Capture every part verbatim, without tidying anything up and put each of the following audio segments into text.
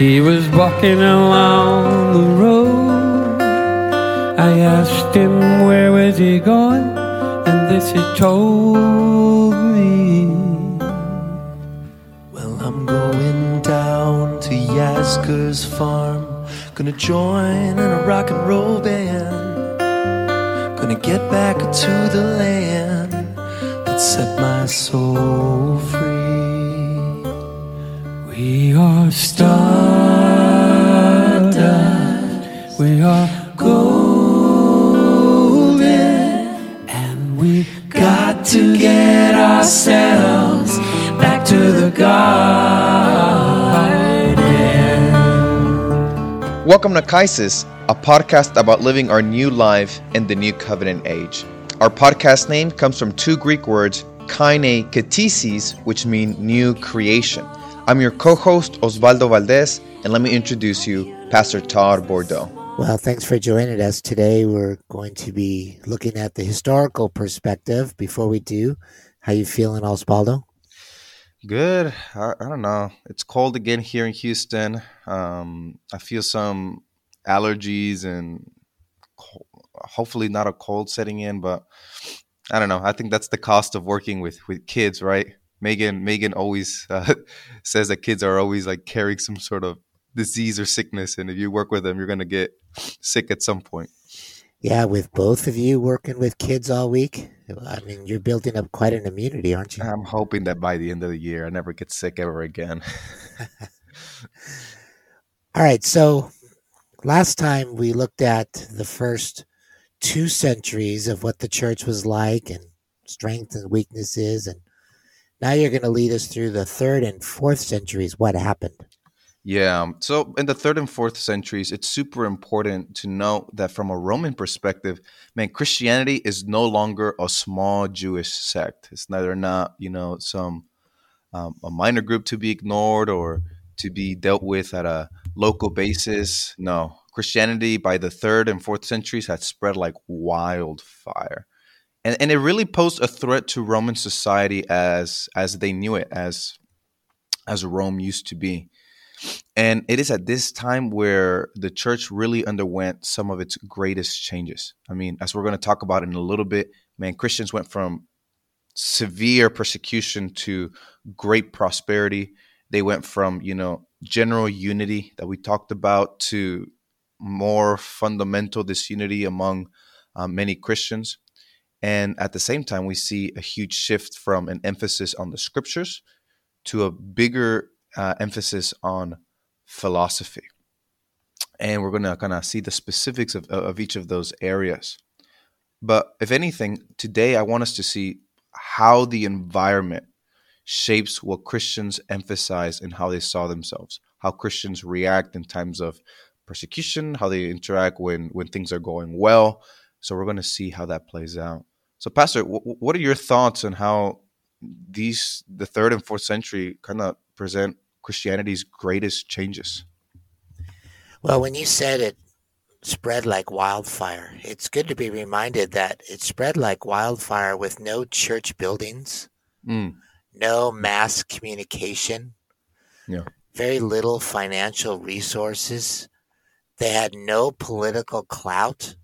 He was walking along the road. I asked him where was he going, and this he told me. Well, I'm going down to Yasgur's farm. Gonna join in a rock and roll band. Gonna get back to the land that set my soul free. We are stardust, we are golden, and we got to get ourselves back to the garden. Welcome to Kaisis, a podcast about living our new life in the new covenant age. Our podcast name comes from two Greek words, kaine katisis, which mean new creation. I'm your co-host, Osvaldo Valdez, and let me introduce you, Pastor Todd Bordeaux. Well, thanks for joining us today. We're going to be looking at the historical perspective. Before we do, how you feeling, Osvaldo? Good. I, I don't know. It's cold again here in Houston. Um, I feel some allergies and co- hopefully not a cold setting in, but I don't know. I think that's the cost of working with, with kids, right? Megan Megan always uh, says that kids are always like carrying some sort of disease or sickness, and if you work with them, you're going to get sick at some point. Yeah, with both of you working with kids all week, I mean, you're building up quite an immunity, aren't you? I'm hoping that by the end of the year, I never get sick ever again. All right, so last time we looked at the first two centuries of what the church was like and strengths and weaknesses, and now you're going to lead us through the third and fourth centuries. What happened? Yeah. So in the third and fourth centuries, it's super important to note that from a Roman perspective, man, Christianity is no longer a small Jewish sect. It's neither not, you know, some um, a minor group to be ignored or to be dealt with at a local basis. No, Christianity by the third and fourth centuries had spread like wildfire. And and it really posed a threat to Roman society as as they knew it, as as Rome used to be. And it is at this time where the church really underwent some of its greatest changes. I mean, as we're going to talk about in a little bit, man, Christians went from severe persecution to great prosperity. They went from, you know, general unity that we talked about to more fundamental disunity among uh, many Christians. And at the same time, we see a huge shift from an emphasis on the scriptures to a bigger uh, emphasis on philosophy. And we're going to kind of see the specifics of, of each of those areas. But if anything, today I want us to see how the environment shapes what Christians emphasize and how they saw themselves, how Christians react in times of persecution, how they interact when, when things are going well. So we're going to see how that plays out. So, Pastor, w- what are your thoughts on how these the third and fourth century kind of present Christianity's greatest changes? Well, when you said it spread like wildfire, it's good to be reminded that it spread like wildfire with no church buildings, Mm. no mass communication, Yeah. very little financial resources. They had no political clout,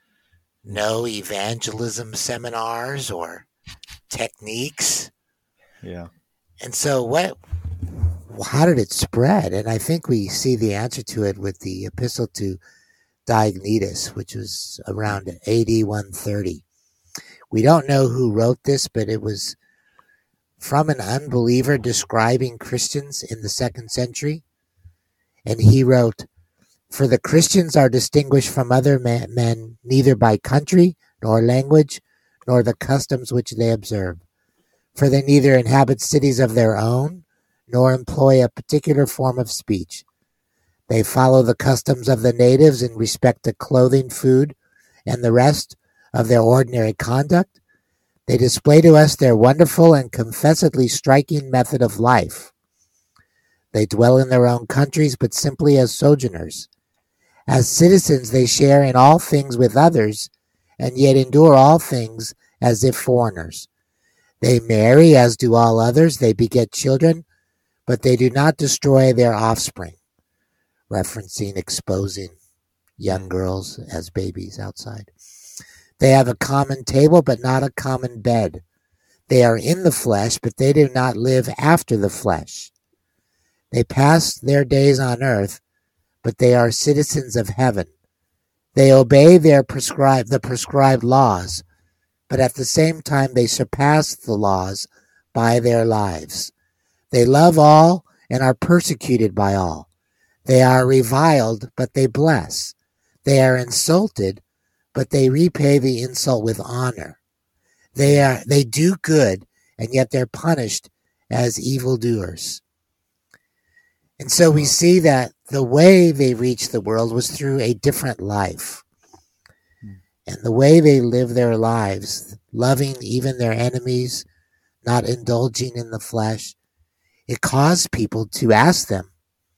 no evangelism seminars or techniques. Yeah. And so what, how did it spread? And I think we see the answer to it with the epistle to Diognetus, which was around A D one thirty. We don't know who wrote this, but it was from an unbeliever describing Christians in the second century. And he wrote, "For the Christians are distinguished from other men neither by country, nor language, nor the customs which they observe. For they neither inhabit cities of their own, nor employ a particular form of speech. They follow the customs of the natives in respect to clothing, food, and the rest of their ordinary conduct. They display to us their wonderful and confessedly striking method of life. They dwell in their own countries, but simply as sojourners. As citizens, they share in all things with others, and yet endure all things as if foreigners. They marry, as do all others. They beget children, but they do not destroy their offspring. referencing exposing young girls as babies outside. They have a common table, but not a common bed. They are in the flesh, but they do not live after the flesh. They pass their days on earth, but they are citizens of heaven. They obey their prescribed, the prescribed laws, but at the same time they surpass the laws by their lives. They love all and are persecuted by all. They are reviled, but they bless. They are insulted, but they repay the insult with honor. They are they do good, and yet they're punished as evildoers. And so we see that the way they reached the world was through a different life. And the way they live their lives, loving even their enemies, not indulging in the flesh, it caused people to ask them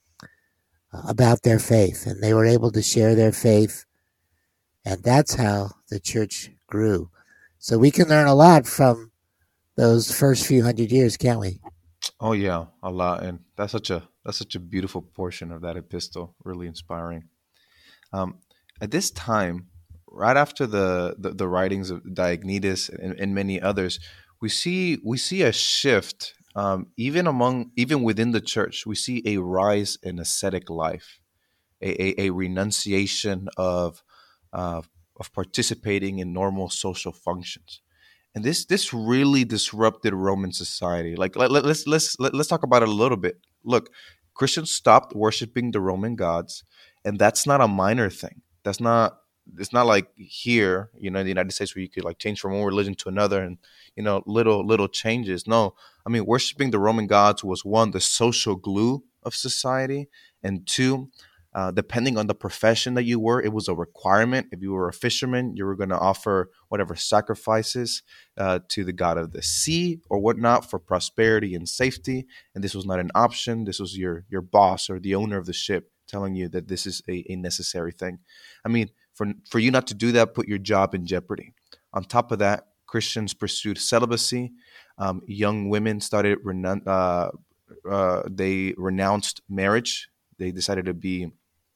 about their faith. And they were able to share their faith. And that's how the church grew. So we can learn a lot from those first few hundred years, can't we? Oh yeah, a lot, and that's such a that's such a beautiful portion of that epistle. Really inspiring. Um, at this time, right after the, the, the writings of Diognetus and, and many others, we see we see a shift, um, even among even within the church. We see a rise in ascetic life, a a, a renunciation of uh, of participating in normal social functions. And this this really disrupted Roman society. Like let, let, let's let's let, let's talk about it a little bit. Look, Christians stopped worshiping the Roman gods, and that's not a minor thing. That's not it's not like here, you know, in the United States where you could like change from one religion to another and, you know, little little changes. No, I mean, worshiping the Roman gods was, one, the social glue of society, and two, Uh, depending on the profession that you were, it was a requirement. If you were a fisherman, you were going to offer whatever sacrifices uh, to the god of the sea or whatnot for prosperity and safety. And this was not an option. This was your your boss or the owner of the ship telling you that this is a, a necessary thing. I mean, for for you not to do that, put your job in jeopardy. On top of that, Christians pursued celibacy. Um, young women started renou- uh, uh, they renounced marriage. They decided to be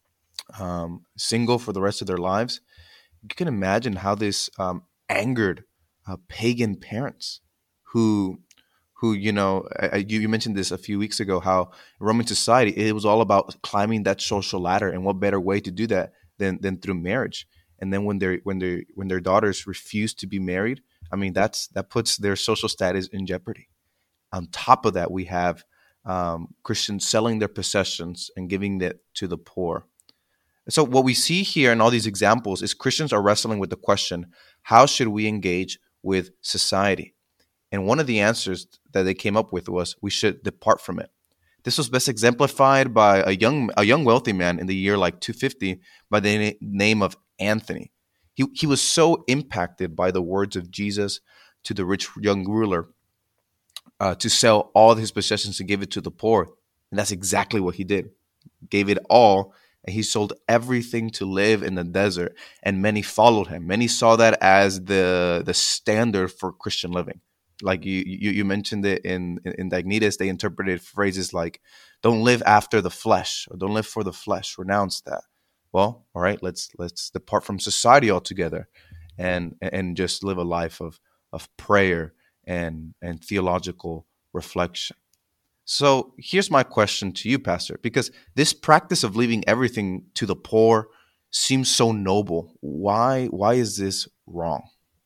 Um, single for the rest of their lives. You can imagine how this um, angered uh, pagan parents who, who you know, I, you, you mentioned this a few weeks ago, how Roman society, it was all about climbing that social ladder, and what better way to do that than than through marriage. And then when they when they when their daughters refuse to be married, I mean that's that puts their social status in jeopardy. On top of that, we have um, Christians selling their possessions and giving it to the poor. So what we see here in all these examples is Christians are wrestling with the question, how should we engage with society? And one of the answers that they came up with was, we should depart from it. This was best exemplified by a young a young wealthy man in the year like two fifty by the na- name of Anthony. He, he was so impacted by the words of Jesus to the rich young ruler uh, to sell all his possessions and give it to the poor. And that's exactly what he did. Gave it all. And he sold everything to live in the desert, and many followed him. Many saw that as the the standard for Christian living. Like you you, you mentioned it in, in, in Diognetus, they interpreted phrases like, don't live after the flesh, or don't live for the flesh, renounce that. Well, all right, let's let's depart from society altogether and and just live a life of, of prayer and, and theological reflection. So here's my question to you, Pastor, because this practice of leaving everything to the poor seems so noble. Why, why is this wrong?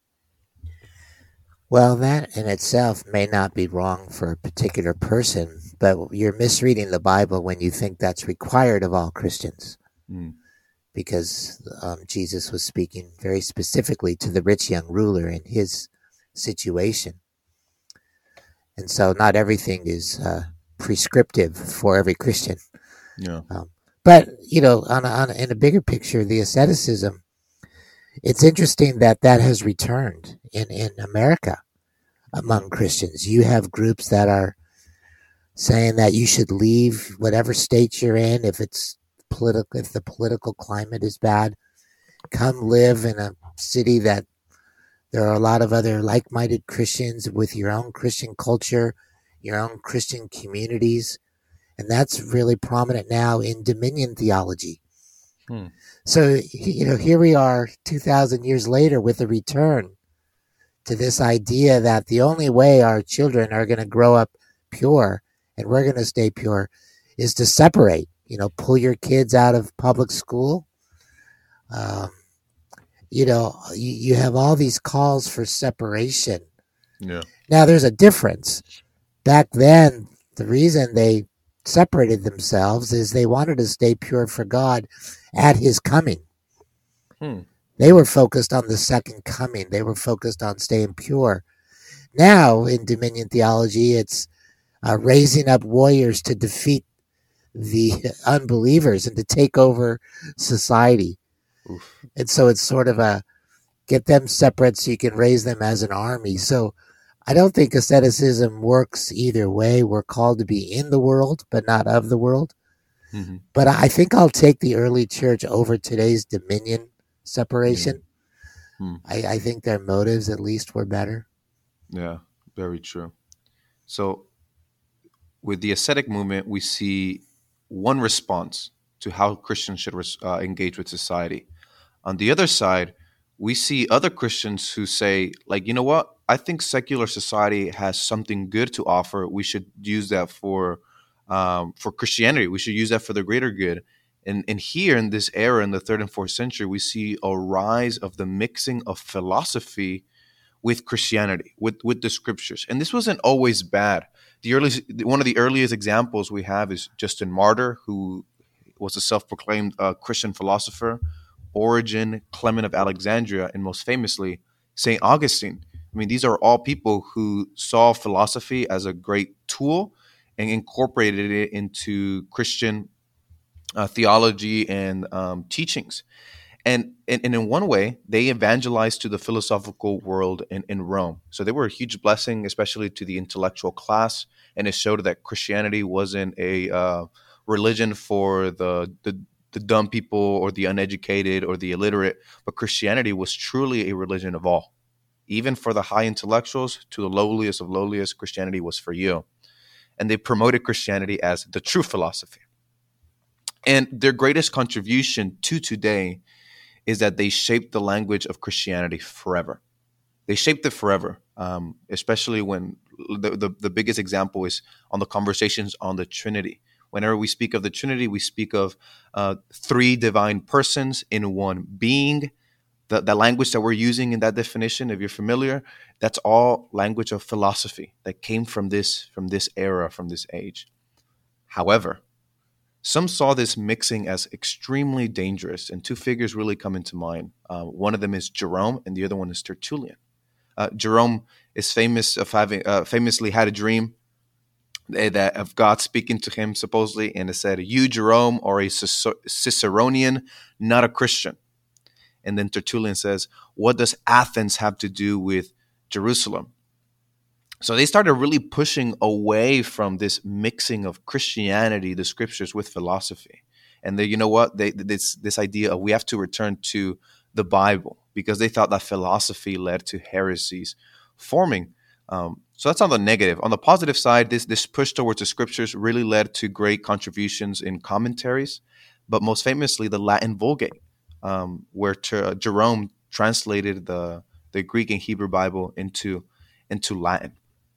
Well, that in itself may not be wrong for a particular person, but you're misreading the Bible when you think that's required of all Christians. Mm. Because um, Jesus was speaking very specifically to the rich young ruler in his situation. And so not everything is uh, prescriptive for every Christian. Yeah. Um, but, you know, on, a, on a, in a bigger picture, the asceticism, it's interesting that that has returned in, in America among Christians. You have groups that are saying that you should leave whatever state you're in if it's political, if the political climate is bad. Come live in a city that there are a lot of other like-minded Christians with your own Christian culture, your own Christian communities, And that's really prominent now in dominion theology. Hmm. So, you know, here we are two thousand years later with a return to this idea that the only way our children are going to grow up pure and we're going to stay pure is to separate, you know, pull your kids out of public school. Um, you know, you, you have all these calls for separation. Yeah. Now, there's a difference. Back then, the reason they separated themselves is they wanted to stay pure for God at his coming. Hmm. They were focused on the second coming. They were focused on staying pure. Now, in dominion theology, it's uh, raising up warriors to defeat the unbelievers and to take over society. Oof. And so it's sort of a get them separate so you can raise them as an army. So I don't think asceticism works either way. We're called to be in the world, but not of the world. Mm-hmm. But I think I'll take the early church over today's dominion separation. Yeah. Hmm. I, I think their motives at least were better. Yeah, very true. So with the ascetic movement, we see one response to how Christians should uh, engage with society. On the other side, we see other Christians who say, like, you know what? I think secular society has something good to offer. We should use that for um, for Christianity. We should use that for the greater good. And, and here in this era, in the third and fourth century, we see a rise of the mixing of philosophy with Christianity, with, with the scriptures. And this wasn't always bad. The earliest, one of the earliest examples we have is Justin Martyr, who was a self-proclaimed uh, Christian philosopher, Origen, Clement of Alexandria, and most famously, Saint Augustine. I mean, these are all people who saw philosophy as a great tool and incorporated it into Christian uh, theology and um, teachings. And, and, and in one way, they evangelized to the philosophical world in, in Rome. So they were a huge blessing, especially to the intellectual class. And it showed that Christianity wasn't a uh, religion for the, the the dumb people or the uneducated or the illiterate, but Christianity was truly a religion of all. Even for the high intellectuals to the lowliest of lowliest, Christianity was for you. And they promoted Christianity as the true philosophy. And their greatest contribution to today is that they shaped the language of Christianity forever. They shaped it forever, um, especially when the, the, the biggest example is on the conversations on the Trinity. Whenever we speak of the Trinity, we speak of uh, three divine persons in one being. The, the language that we're using in that definition, if you're familiar, that's all language of philosophy that came from this, from this era, from this age. However, some saw this mixing as extremely dangerous, and two figures really come into mind. Uh, one of them is Jerome, and the other one is Tertullian. Uh, Jerome is famous of having uh, famously had a dream that of God speaking to him, supposedly, and it said, "You, Jerome, are a Ciceronian, not a Christian." And then Tertullian says, "What does Athens have to do with Jerusalem?" So they started really pushing away from this mixing of Christianity, the scriptures, with philosophy. And they, you know what? They, this this idea of we have to return to the Bible, because they thought that philosophy led to heresies forming. Um, so that's on the negative. On the positive side, this this push towards the scriptures really led to great contributions in commentaries, but most famously the Latin Vulgate, um, where ter- Jerome translated the the Greek and Hebrew Bible into into Latin.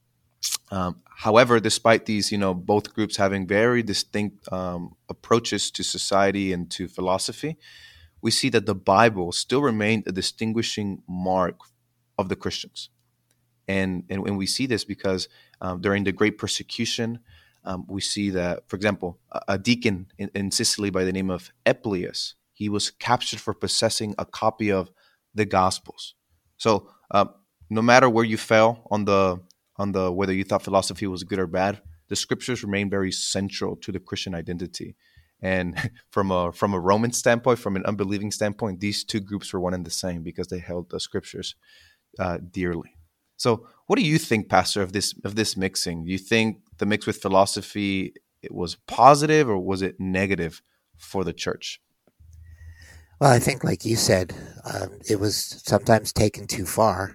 Um, however, despite these, you know, both groups having very distinct um, approaches to society and to philosophy, we see that the Bible still remained a distinguishing mark of the Christians. And, and, and we see this because um, during the Great Persecution, um, we see that, for example, a, a deacon in, in Sicily by the name of Eplius, he was captured for possessing a copy of the Gospels. So uh, no matter where you fell on the on the whether you thought philosophy was good or bad, the scriptures remain very central to the Christian identity. And from a from a Roman standpoint, from an unbelieving standpoint, these two groups were one and the same because they held the scriptures uh, dearly. So, what do you think, Pastor, of this of this mixing? Do you think the mix with philosophy, it was positive or was it negative for the church? Well, I think, like you said, um, it was sometimes taken too far,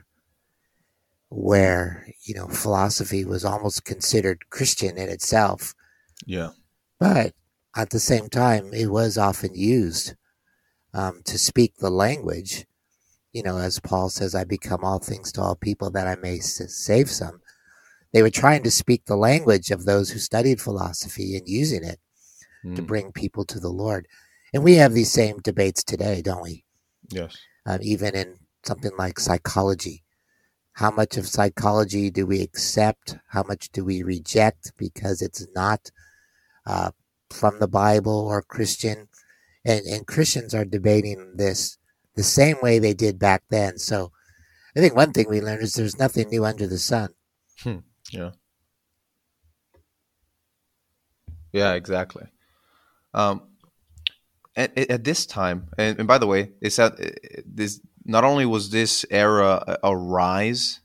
where, you know, philosophy was almost considered Christian in itself. Yeah. But at the same time, it was often used um, to speak the language. You know, as Paul says, I become all things to all people that I may s- save some. They were trying to speak the language of those who studied philosophy and using it to Mm, bring people to the Lord. And we have these same debates today, don't we? yes. Um, even in something like psychology. How much of psychology do we accept? How much do we reject because it's not uh, from the Bible or Christian? And, and Christians are debating this the same way they did back then. So I think one thing we learned is there's nothing new under the sun. Hmm. Yeah. Yeah. Exactly. Um, at, at this time, and, and by the way, it's that uh, this not only was this era a, a rise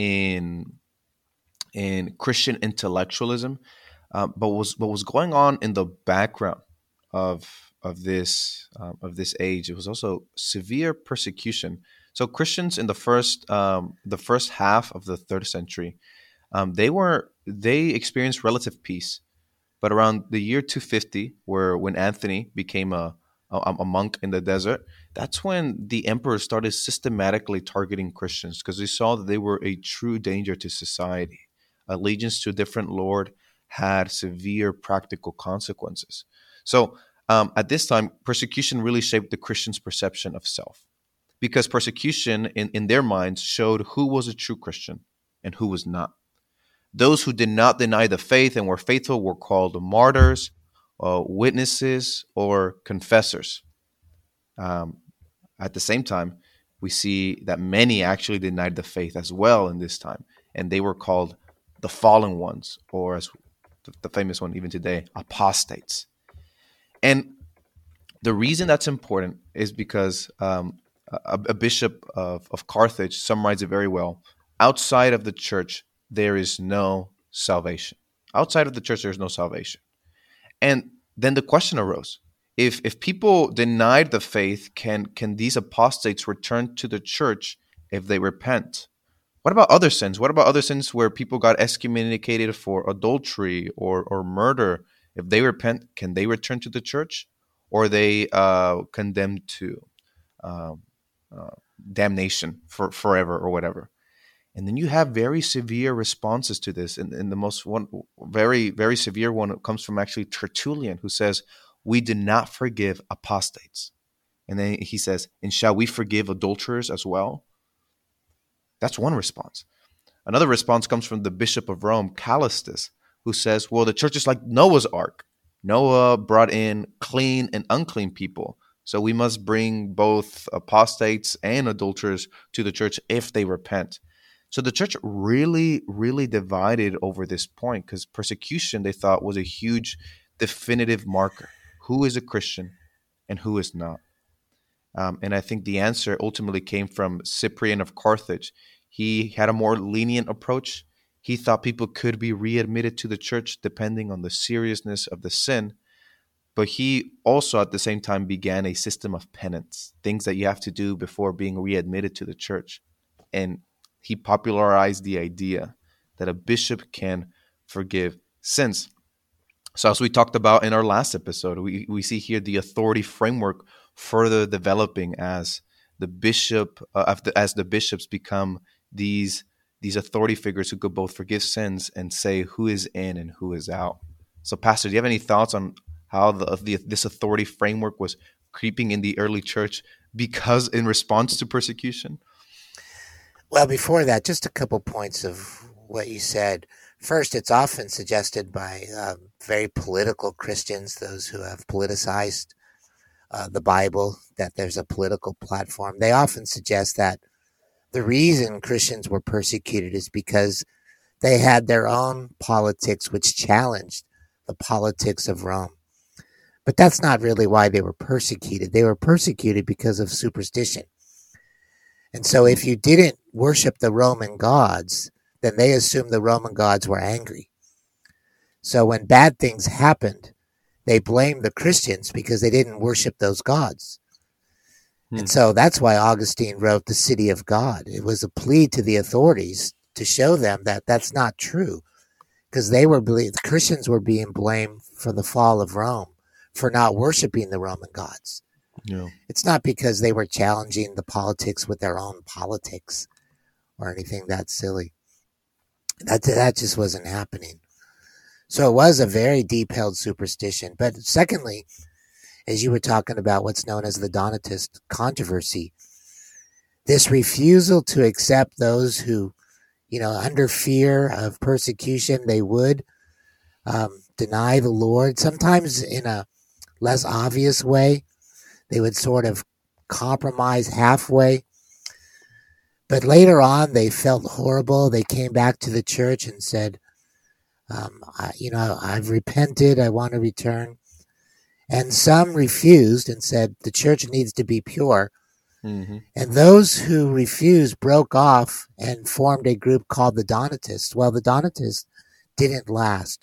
in in Christian intellectualism, uh, but was what was going on in the background of of this um, of this age. It was also severe persecution. So Christians in the first um, the first half of the third century, um, they were they experienced relative peace. But around the year two fifty, where when Anthony became a, a a monk in the desert, that's when the emperor started systematically targeting Christians because he saw that they were a true danger to society. Allegiance to a different lord had severe practical consequences. So um, at this time, persecution really shaped the Christians' perception of self because persecution in, in their minds showed who was a true Christian and who was not. Those who did not deny the faith and were faithful were called martyrs, uh, witnesses, or confessors. Um, at the same time, we see that many actually denied the faith as well in this time, and they were called the fallen ones, or as the famous one even today, apostates. And the reason that's important is because um, a, a bishop of, of Carthage summarized it very well. Outside of the church, there is no salvation. Outside of the church, there is no salvation. And then the question arose: if if people denied the faith, can can these apostates return to the church if they repent? What about other sins? What about other sins where people got excommunicated for adultery or, or murder? If they repent, can they return to the church? Or are they uh, condemned to um, uh, damnation for forever or whatever? And then you have very severe responses to this. And, and the most one, very, very severe one comes from actually Tertullian, who says, we do not forgive apostates. And then he says, and shall we forgive adulterers as well? That's one response. Another response comes from the Bishop of Rome, Callistus, who says, well, the church is like Noah's ark. Noah brought in clean and unclean people. So we must bring both apostates and adulterers to the church if they repent. So the church really, really divided over this point because persecution, they thought, was a huge definitive marker. Who is a Christian and who is not? Um, and I think the answer ultimately came from Cyprian of Carthage. He had a more lenient approach. He thought people could be readmitted to the church depending on the seriousness of the sin. But he also at the same time began a system of penance, things that you have to do before being readmitted to the church. And he popularized the idea that a bishop can forgive sins. So as we talked about in our last episode, we, we see here the authority framework further developing as the bishop, uh, as the bishops become these these authority figures who could both forgive sins and say who is in and who is out. So, Pastor, do you have any thoughts on how the, the this authority framework was creeping in the early church because in response to persecution? Well, before that, just a couple points of what you said. First, it's often suggested by um, very political Christians, those who have politicized uh, the Bible, that there's a political platform. They often suggest that the reason Christians were persecuted is because they had their own politics which challenged the politics of Rome. But that's not really why they were persecuted. They were persecuted because of superstition. And so if you didn't worship the Roman gods, then they assumed the Roman gods were angry. So when bad things happened, they blamed the Christians because they didn't worship those gods. Hmm. And so that's why Augustine wrote The City of God. It was a plea to the authorities to show them that that's not true, because they were the Christians were being blamed for the fall of Rome, for not worshiping the Roman gods. Yeah. It's not because they were challenging the politics with their own politics or anything that silly. That, that just wasn't happening. So it was a very deep-held superstition. But secondly, as you were talking about what's known as the Donatist controversy, this refusal to accept those who, you know, under fear of persecution, they would um, deny the Lord, sometimes in a less obvious way. They would sort of compromise halfway. But later on, they felt horrible. They came back to the church and said, um, I, you know, I've repented. I want to return. And some refused and said the church needs to be pure. Mm-hmm. And those who refused broke off and formed a group called the Donatists. Well, the Donatists didn't last.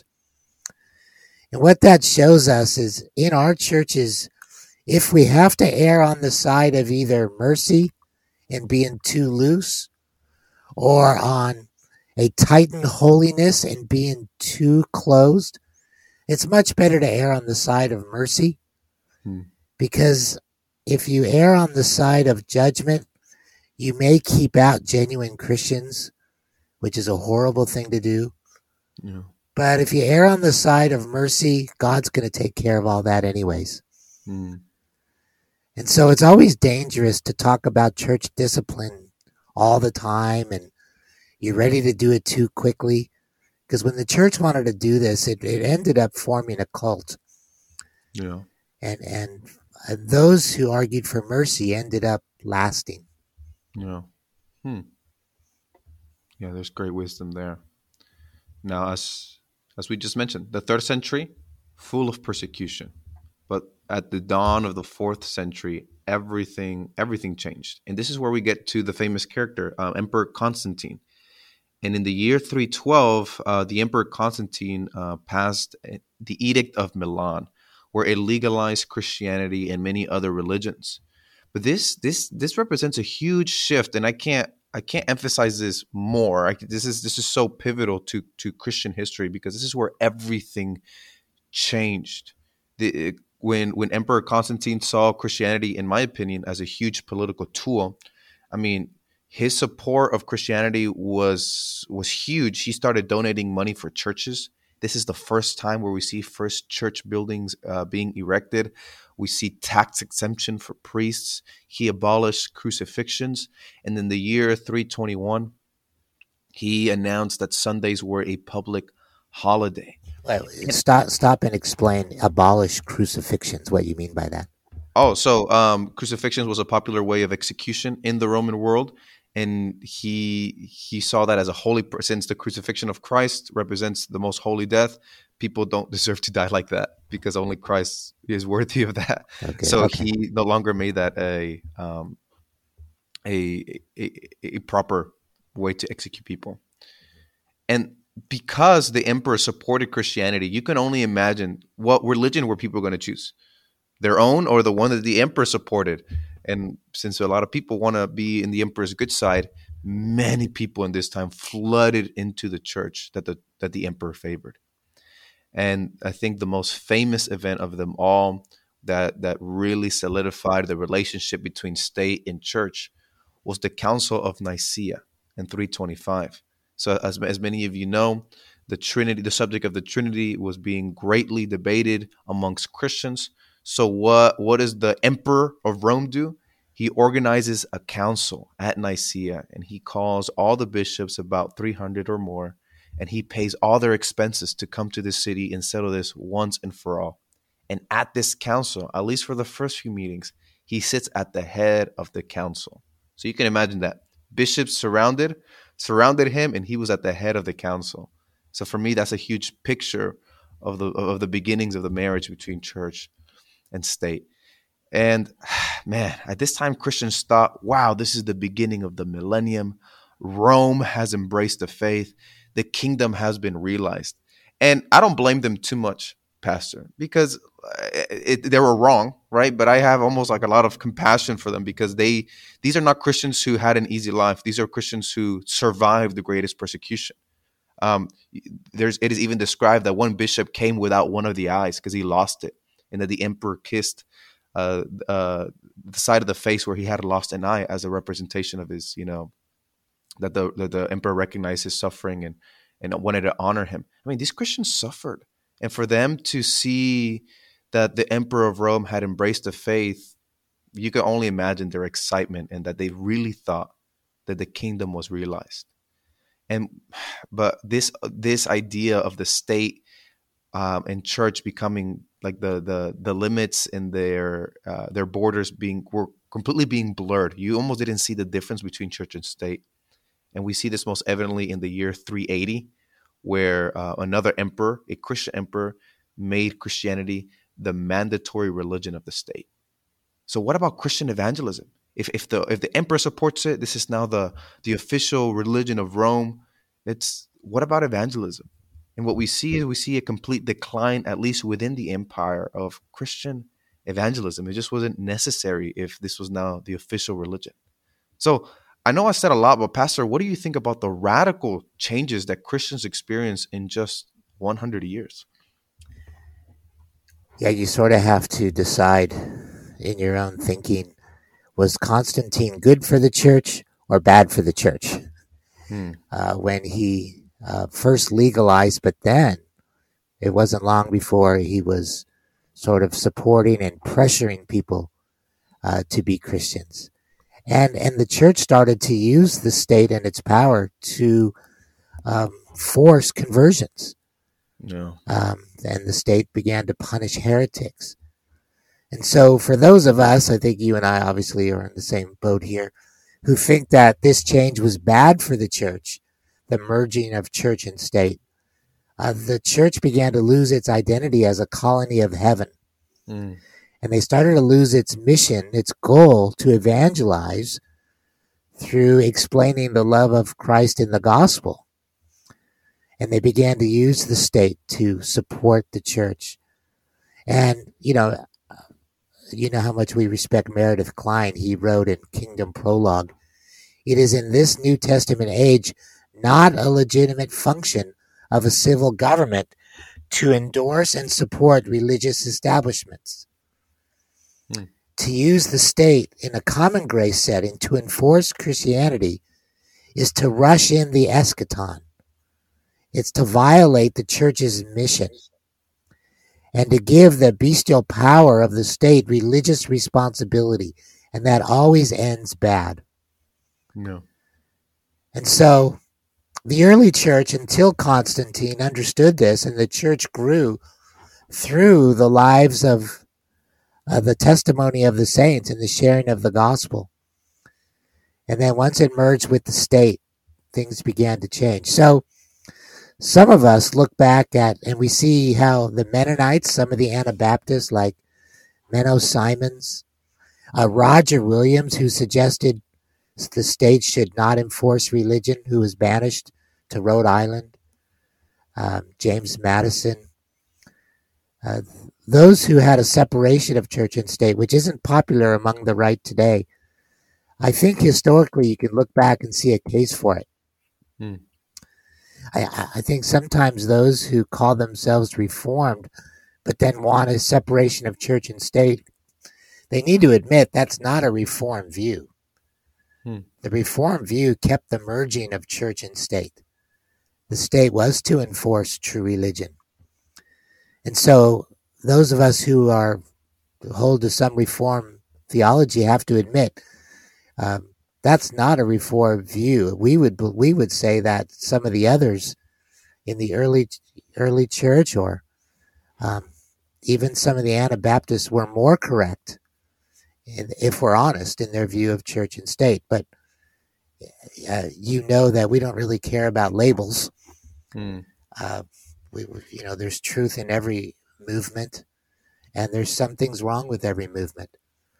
And what that shows us is in our churches, if we have to err on the side of either mercy and being too loose, or on a tightened holiness and being too closed, it's much better to err on the side of mercy. Hmm. Because if you err on the side of judgment, you may keep out genuine Christians, which is a horrible thing to do. Yeah. But if you err on the side of mercy, God's going to take care of all that anyways. Hmm. And so it's always dangerous to talk about church discipline all the time and you're ready to do it too quickly. Because when the church wanted to do this, it, it ended up forming a cult. Yeah. And, and uh, those who argued for mercy ended up lasting. Yeah. Hmm. Yeah, there's great wisdom there. Now, as as we just mentioned, the third century, full of persecution. But at the dawn of the fourth century, everything everything changed. And this is where we get to the famous character, uh, Emperor Constantine. And in the year three twelve, uh, the Emperor Constantine uh, passed the Edict of Milan, where it legalized Christianity and many other religions. But this this this represents a huge shift, and I can't I can't emphasize this more. I, this is this is so pivotal to to Christian history because this is where everything changed. The, when when Emperor Constantine saw Christianity, in my opinion, as a huge political tool, I mean, his support of Christianity was was huge. He started donating money for churches. This is the first time where we see first church buildings uh, being erected. We see tax exemption for priests. He abolished crucifixions. And in the year three twenty-one, he announced that Sundays were a public holiday. Well, stop, stop and explain abolish crucifixions, what you mean by that. Oh, so um, crucifixions was a popular way of execution in the Roman world. And he he saw that as a holy, since the crucifixion of Christ represents the most holy death, people don't deserve to die like that because only Christ is worthy of that. Okay, so okay. he no longer made that a, um, a, a a proper way to execute people. And because the emperor supported Christianity, you can only imagine what religion were people going to choose, their own or the one that the emperor supported. And since a lot of people want to be in the emperor's good side, many people in this time flooded into the church that the that the emperor favored. And I think the most famous event of them all that that really solidified the relationship between state and church was the Council of Nicaea in three twenty-five. So as, as many of you know, the Trinity, the subject of the Trinity was being greatly debated amongst Christians. So what what does the emperor of Rome do? He organizes a council at Nicaea, and he calls all the bishops, about three hundred or more, and he pays all their expenses to come to this city and settle this once and for all. And at this council, at least for the first few meetings, he sits at the head of the council. So you can imagine that. Bishops surrounded, surrounded him, and he was at the head of the council. So for me, that's a huge picture of the of the beginnings of the marriage between church and state. And man, at this time, Christians thought, wow, this is the beginning of the millennium. Rome has embraced the faith. The kingdom has been realized. And I don't blame them too much, Pastor, because it, it, they were wrong, right? But I have almost like a lot of compassion for them because they these are not Christians who had an easy life. These are Christians who survived the greatest persecution. Um, there's it is even described that one bishop came without one of the eyes because he lost it, and that the emperor kissed uh, uh, the side of the face where he had lost an eye as a representation of his, you know, that the that the emperor recognized his suffering and and wanted to honor him. I mean, these Christians suffered, and for them to see that the emperor of Rome had embraced the faith, you can only imagine their excitement and that they really thought that the kingdom was realized. And but this this idea of the state um, and church becoming like the the the limits in their uh, their borders being were completely being blurred. You almost didn't see the difference between church and state. And we see this most evidently in the year three eighty, where uh, another emperor, a Christian emperor, made Christianity the mandatory religion of the state. So what about Christian evangelism? If if the if the emperor supports it, this is now the the official religion of Rome. It's what about evangelism? And what we see is we see a complete decline, at least within the empire, of Christian evangelism. It just wasn't necessary if this was now the official religion. So I know I said a lot, but Pastor, what do you think about the radical changes that Christians experience in just one hundred years? Yeah, you sort of have to decide in your own thinking, was Constantine good for the church or bad for the church? Hmm. Uh, when he uh, first legalized, but then it wasn't long before he was sort of supporting and pressuring people uh, to be Christians. And and the church started to use the state and its power to um, force conversions. Yeah. Um, and the state began to punish heretics. And so for those of us, I think you and I obviously are in the same boat here, who think that this change was bad for the church, the merging of church and state, uh, the church began to lose its identity as a colony of heaven. Mm. And they started to lose its mission, its goal to evangelize through explaining the love of Christ in the gospel. And they began to use the state to support the church. And, you know, you know how much we respect Meredith Kline. He wrote in Kingdom Prologue, "It is in this New Testament age not a legitimate function of a civil government to endorse and support religious establishments. Hmm. To use the state in a common grace setting to enforce Christianity is to rush in the eschaton. It's to violate the church's mission and to give the bestial power of the state religious responsibility, and that always ends bad." No. And so the early church, until Constantine, understood this, and the church grew through the lives of uh, the testimony of the saints and the sharing of the gospel. And then once it merged with the state, things began to change. So some of us look back at, and we see how the Mennonites, some of the Anabaptists like Menno Simons, uh, Roger Williams, who suggested the state should not enforce religion, who was banished to Rhode Island, um, James Madison, uh, those who had a separation of church and state, which isn't popular among the right today. I think historically you can look back and see a case for it. Hmm. I, I think sometimes those who call themselves Reformed, but then want a separation of church and state, they need to admit that's not a Reformed view. Hmm. The Reformed view kept the merging of church and state. The state was to enforce true religion. And so those of us who are hold to some Reformed theology have to admit um, that's not a Reformed view. We would we would say that some of the others in the early early church, or um, even some of the Anabaptists, were more correct, in, if we're honest, in their view of church and state. But uh, you know that we don't really care about labels. Hmm. Uh, we, you know, there's truth in every movement, and there's some things wrong with every movement.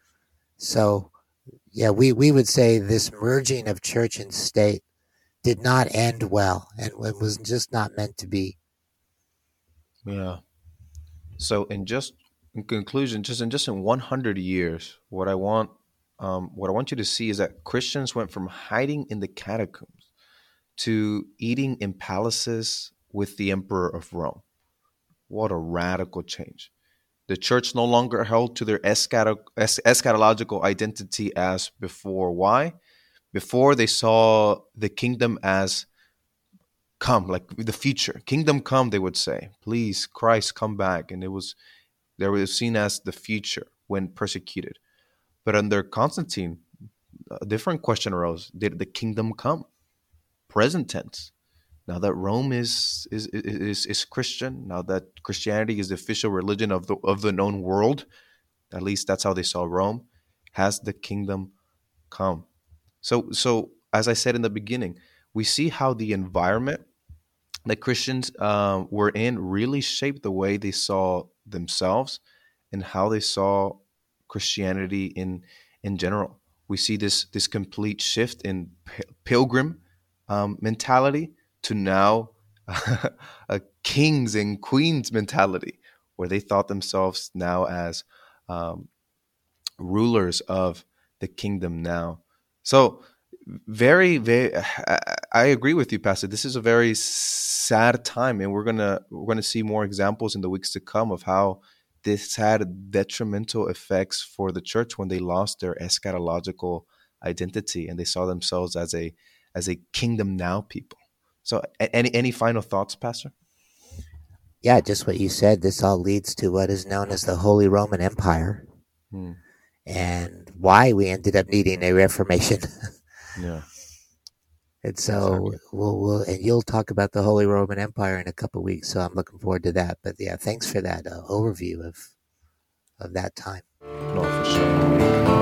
So, yeah, we, we would say this merging of church and state did not end well, and it was just not meant to be. Yeah. So, in just in conclusion, just in just in one hundred years, what I want, um, what I want you to see is that Christians went from hiding in the catacombs to eating in palaces with the emperor of Rome. What a radical change. The church no longer held to their eschato- es- eschatological identity as before. Why? Before, they saw the kingdom as come, like the future. Kingdom come, they would say. Please, Christ, come back. And it was, they were seen as the future when persecuted. But under Constantine, a different question arose. Did the kingdom come? Present tense. Now that Rome is is is is Christian, now that Christianity is the official religion of the of the known world, at least that's how they saw Rome, has the kingdom come? So so as I said in the beginning, we see how the environment that Christians uh, were in really shaped the way they saw themselves and how they saw Christianity in in general. We see this this complete shift in pilgrim um, mentality to now a kings and queens mentality, where they thought themselves now as um, rulers of the kingdom now. So very, very, I, I agree with you, Pastor. This is a very sad time, and we're gonna we're gonna see more examples in the weeks to come of how this had detrimental effects for the church when they lost their eschatological identity and they saw themselves as a as a kingdom now people. So any any final thoughts, Pastor? Yeah, just what you said. This all leads to what is known as the Holy Roman Empire, Hmm. and why we ended up needing a Reformation. Yeah. And so Exactly. we'll, we'll and you'll talk about the Holy Roman Empire in a couple of weeks. So I'm looking forward to that. But yeah, thanks for that uh, overview of of that time. No, for sure.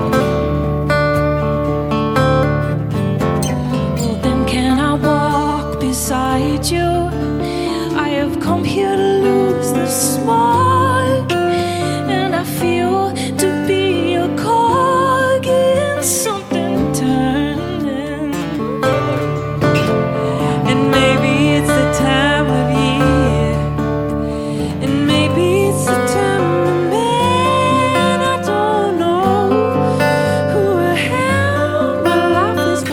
Well, then can I walk beside you? I have come here to lose the smog, and I feel to be a cog in something turning. And maybe it's the time of year, and maybe it's the time of man. I don't know who I am, but life is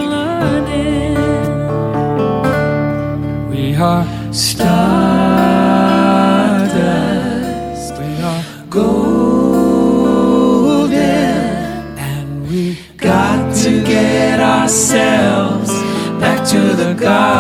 flooding. We are stardust, we are golden, and we got to get ourselves back to the garden.